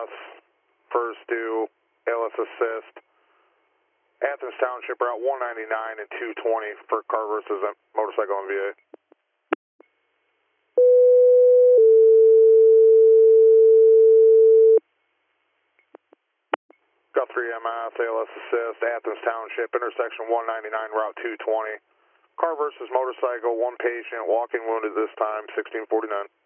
EMS, first due, ALS assist, Athens Township Route 199 and 220 for car versus motorcycle and VA. Got 3 EMS, ALS assist, Athens Township, intersection 199, Route 220. Car versus motorcycle, one patient, walking wounded this time, 1649.